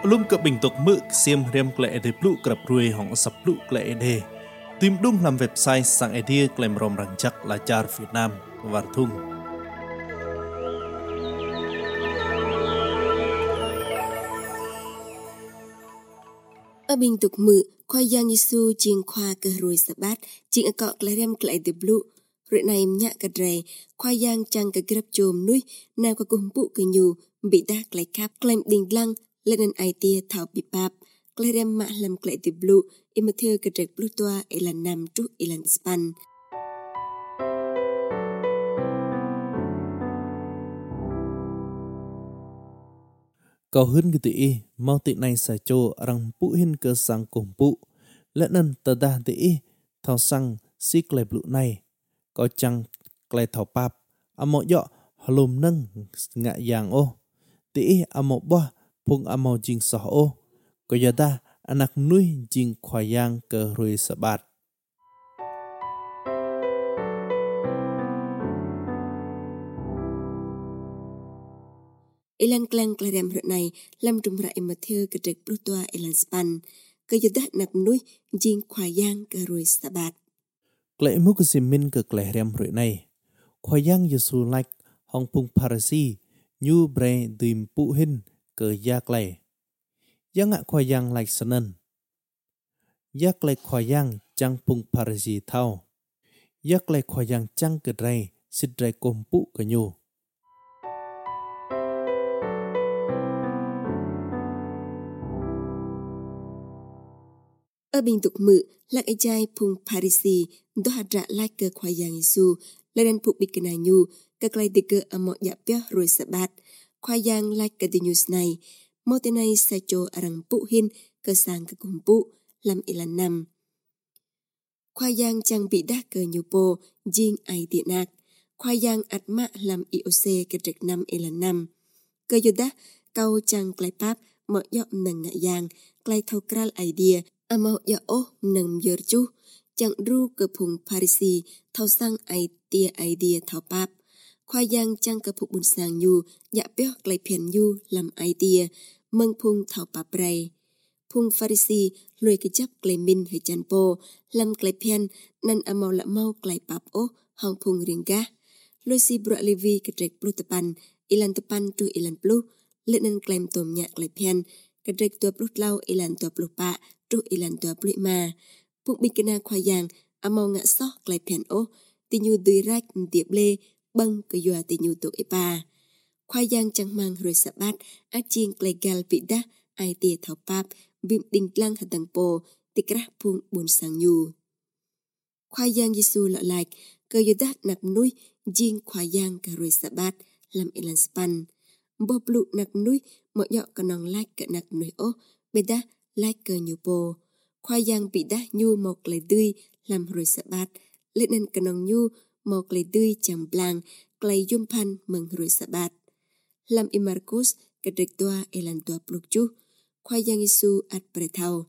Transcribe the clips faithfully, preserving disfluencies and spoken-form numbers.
Lum ke bình tục mự xiêm riêng klệ để blu cập ruồi hỏng sập blu klệ đề. Tìm đúng làm website sang idea klem rom răng chắc là char Việt Nam và thung. Ở bình tục mự, khoai giang Giêsu chiên khoa cơ ruồi sập bát, chiên ở cọ klệ riêng klệ để blu. Rồi này nhạc cái rầy, khoai giang chăng cái grab chôm núi, nào có cùng bụ cái nhu, bị đa klệ cáp klem đình lăng, lên an idea thảo bị bạp. Klệ riêng mạ làm klệ để blu, im mà thưa cái rạch blu toa ấy là nằm trú ấy là span. Kau hun gitu i, mau ti nai sa cho rang pu hin ke sang cùng pu. Lẽ nên tờ đa ti i, thao sang si klệ blu này. Có chăng klệ thảo bạp, amo dọ halum nâng ngạ yang ô. Ti i amo bo phung amo jing so ô. Có giờ ta anak nuôi jing khoai yang ke ruồi sabat. Ilan klang klarem rợ này làm trùng rạ em thưa cái trạch blu toa ilan span. Cơ giờ ta nạp nuôi jing khoai yang ke ruồi sabat. Klệ mu ke simin ke klệ rem rợ này. Khoai yang Yesu like hong phung parasi nhu bre dim pu hin ke ya klệ. Yang ngạ khoai yang like sanen. Ya klệ khoai yang chang phung parasi thao. Ya klệ khoai yang chang ke drai sit drai kom pu ke nhu. Ở bình tục mự, lạc ai chai phung parisi, đó hạt rạ lai cơ khoai yang Giêsu, lai đan phụ bị kena nhu, các lai tì cơ amo dạ pia rồi sabat, khoai yang lai cơ tì news này, mô tê này sa cho arang phụ hin, cơ sang cơ cùng phụ, làm ilan năm. Khoai yang chang bị đá cơ nhu po, jing ai tiện nạc, khoai yang ạt mạ làm i o c cơ trạch năm ilan năm. Cơ yô đá, câu chang klai pap, mọ dọ nâng ngạ yang, klai thâu kral idea, amo ya oh nang yerju chang ru ke phung parisi thau sang ai tia idea thau pap khoai yang chang ke phung bun sang nhu ya pyo klai phian nhu làm idea meng phung thau pap rai phung parisi loi ke chap klai min he chan po làm klai phian nan amo la mau klai pap o hong phung ringa loi si bro levi ke trek plu tapan ilan tapan tu ilan plu lenen klaim tom nya klai phian ke trek tu plu lau ilan tu plu pa tru ilan tua plui ma. Phung bình kena khoai yang, amau ngạ so klai pian o, ti nhu dui rách tiệp lê, băng cơ dùa ti nhu tụ epa. Khoai yang chẳng mang rồi sabat, á chiên klai gal bị đá, ai tìa thảo pap, bìm đình lăng hạt tầng po, ti krah phung buồn sang nhu. Khoai yang Giêsu lọ lạc, cơ dùa đá nạp nuôi, jing khoai yang cơ rồi sabat, làm ilan span. Bò blu nạp nuôi, mọi dọ cơ nòng lạc cơ nạp nuôi o, bê đá, lai cơ nhu po, khoai yang bị đá nhu một lời tươi làm rồi sợ bát, lên nên cần nòng nhu một lời tươi chẳng blang, lời yum pan mừng rồi sợ bát. Làm i Marcos cái trịch toa elan toa pluk chu, khoai yang Giêsu at prethau.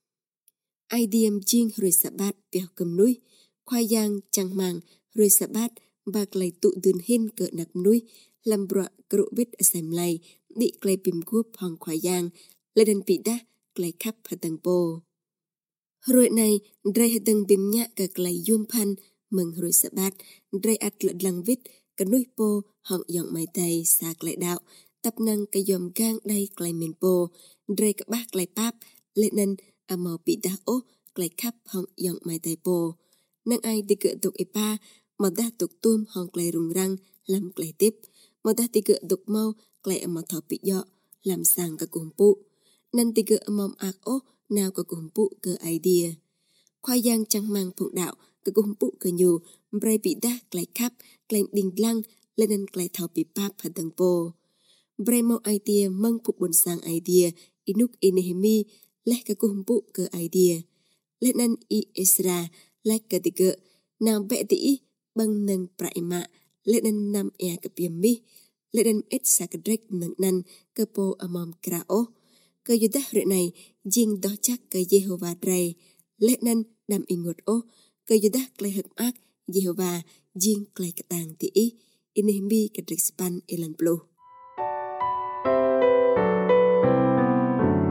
Ai diem jing rồi sợ bát bèo cầm núi, khoai yang chẳng mang rồi sợ bát bạc lời tụ dün hin cỡ nặc núi, làm bọa cựu bít ở xem lầy, bị lời bìm gup hong khoai yang, lên nên bị đá klai khắp hạt tầng po. Rồi này, drai hạt tầng bìm nhạ cả klai yum pan mừng rồi sợ bát, drai ắt lợn lăng vít, cả núi po họng dọn mai tay xa klai đạo, tập năng cả yom gang đây klai miền po, drai cả bác klai pap, lệ nên à màu bị đá ố klai khắp họng dọn mai tay po. Năng ai đi cựa tục epa, màu đá tục tuôm họng klai rung răng, làm klai tiếp, màu đá đi cựa tục mau klai à màu thọ bị dọ, làm sang cả cùng pu. Nan tiga amam ak o nào có kumpu ke idea. Khoai yang chẳng mang phụng đạo ke kumpu ke nhu mbrai bị đá klai khắp klai đình lăng lên nên klai thảo bị pap hạt tầng po. Mbrai mau idea mang phục buồn sang idea inuk inehemi leh ke kumpu ke idea. Lên nên i Esra leh ke tiga nào bẹ tỉ băng nâng praima lên nên nam e ke piami lên nên et sakadrek nâng nan ke po amam krao. Cơ yu đá rệ này, jing đó chắc cơ Jehovah rầy, lệ nên đam ingot o, cơ yu đá klai hợp ác, Jehovah, jing klai katang ti i, inehmi kadrik span elan plu.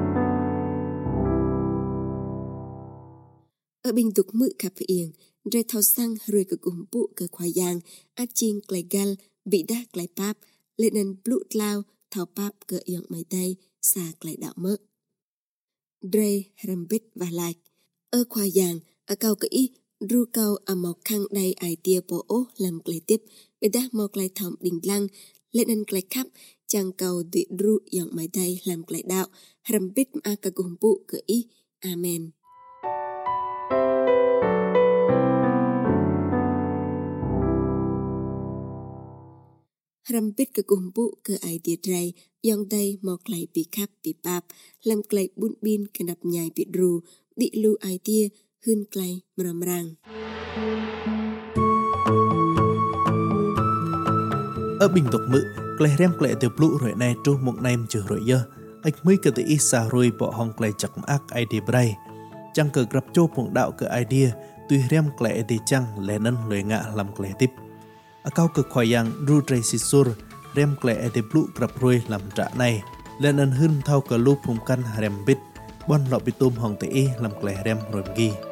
ở bình tục mự khắp yên rồi thao sang rồi cái cùng bụ cái khoai giang át chiên cái gal bị đá cái pap lên nên blue lao thao pap cái yong mai tay xa cái đạo mỡ Dre rambit và like ở khoai giang ở câu cái ru câu ở một khăn đầy ai tia bộ ố làm cái tiếp bị đá một cái thòng đình lăng lên nên cái khắp chẳng cầu tụi ru yong mai tay làm cái đạo rambit mà cái cùng bụ cái amen. Rambit ke kumpu ke idea dray yang day mok lai pi kap pi pap lam klai bun bin ke nap nyai pi ru di lu idea hun klai mram rang. Ở bình tục mự, klai rem klai từ blu rồi này tru một naim chưa rồi giờ, ách mới cái tự isa rồi bỏ hong klai chặt ác idea bray, chẳng cờ grab cho phong đạo cái idea, tuy rem klai thì chẳng lẽ nên lười ngạ làm klai tiếp. Ở cao cực khoai yang ru tray sisur rem klai ete blu grab rồi làm trả này lên ân hưng thao cờ lu phùng căn rem bit bon lọ bị tôm hong tệ làm klai rem rồi gi.